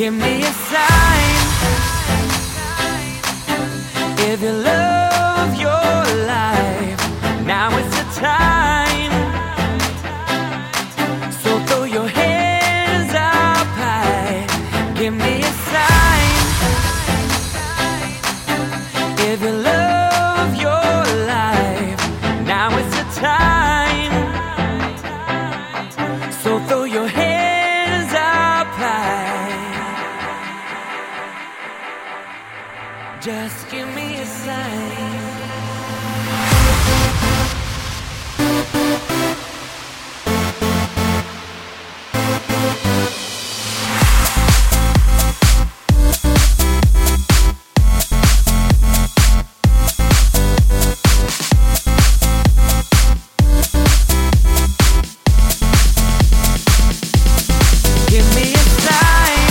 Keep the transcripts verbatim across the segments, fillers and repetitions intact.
Give me a sign if you love your life. Now is the time. So throw your hands up high. Give me a sign if you love your life. Now is the time. So throw your hands up high. Just give me a sign. Give me a sign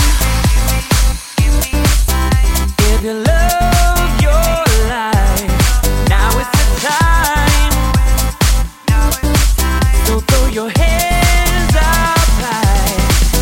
if you love your life. Now is the time. So throw your hands up high.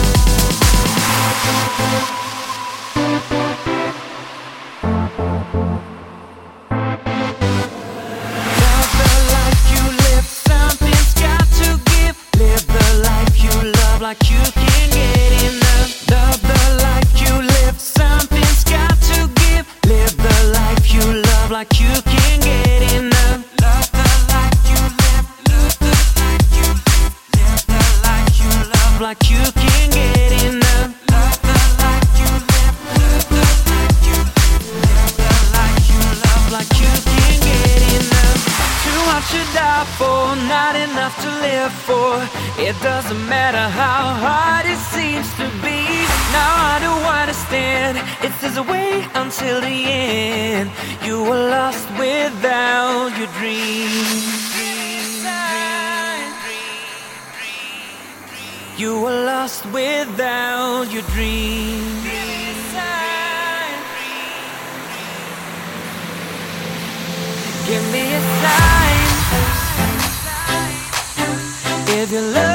Love the life you live. Something's got to give. Live the life you love like you can get enough. Love the life you live. Something's got to give. Live the life you love like you can get enough. Love the life you live. Love the life you live. Live the life you love like you can get enough. Love the life you live. Love the life you live. Live the life you love like you can get enough. Too much to die for, not enough to live for. It doesn't matter how hard it seems to be. Now I do understand. It's just a way until the end. You were lost without your dream. You were lost without your dream. Give me a sign if you love